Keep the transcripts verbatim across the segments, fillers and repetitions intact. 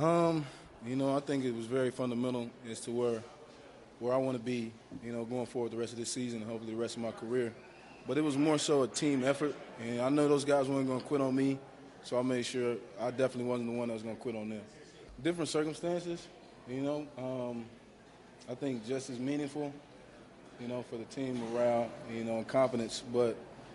Um, you know, I think it was very fundamental as to where where I want to be, you know, going forward the rest of this season and hopefully the rest of my career. But it was more so a team effort, and I know those guys weren't going to quit on me, so I made sure I definitely wasn't the one that was going to quit on them. Different circumstances, you know, um, I think just as meaningful, you know, for the team morale, you know, and confidence. But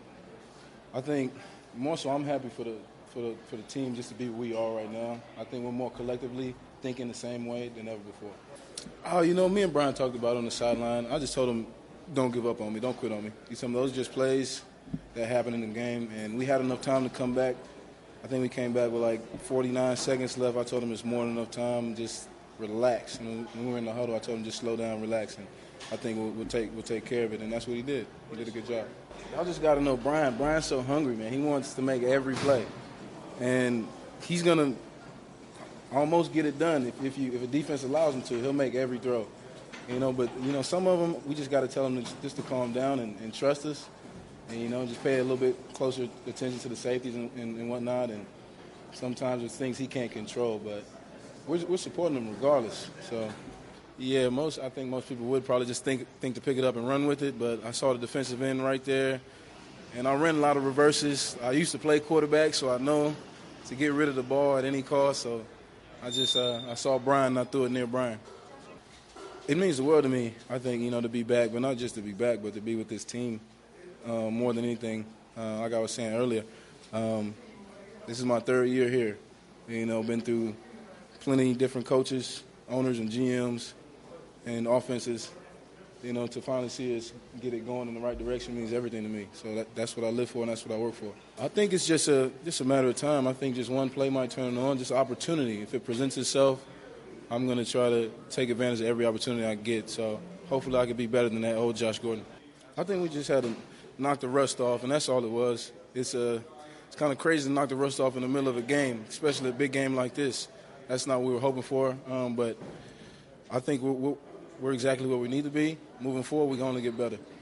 I think more so I'm happy for the for the for the team just to be where we are right now. I think we're more collectively thinking the same way than ever before. Oh, you know, me and Brian talked about it on the sideline. I just told him, don't give up on me, don't quit on me. Some of those just plays that happen in the game, and we had enough time to come back. I think we came back with like forty-nine seconds left. I told him it's more than enough time. Just relax. And when we were in the huddle, I told him just slow down, relax, and I think we'll, we'll take we'll take care of it. And that's what he did. He did a good job. Y'all just got to know Brian. Brian's so hungry, man. He wants to make every play, and he's gonna almost get it done if, if you if a defense allows him to. He'll make every throw. You know, but you know, some of them we just got to tell them to, just to calm down and, and trust us. And, you know, just pay a little bit closer attention to the safeties and, and, and whatnot. And sometimes it's things he can't control, but we're, we're supporting him regardless. So, yeah, most I think most people would probably just think think to pick it up and run with it. But I saw the defensive end right there, and I ran a lot of reverses. I used to play quarterback, so I know to get rid of the ball at any cost. So I just uh, I saw Brian, and I threw it near Brian. It means the world to me, I think, you know, to be back, but not just to be back, but to be with this team. Uh, more than anything, uh, like I was saying earlier, um, this is my third year here. You know, been through plenty of different coaches, owners and G Ms, and offenses. You know, to finally see us get it going in the right direction means everything to me. So that, that's what I live for and that's what I work for. I think it's just a just a matter of time. I think just one play might turn it on, just opportunity. If it presents itself, I'm going to try to take advantage of every opportunity I get. So hopefully I can be better than that old Josh Gordon. I think we just had to knock the rust off, and that's all it was. It's uh, it's kind of crazy to knock the rust off in the middle of a game, especially a big game like this. That's not what we were hoping for, um, but I think we're, we're, we're exactly where we need to be. Moving forward, we're going to get better.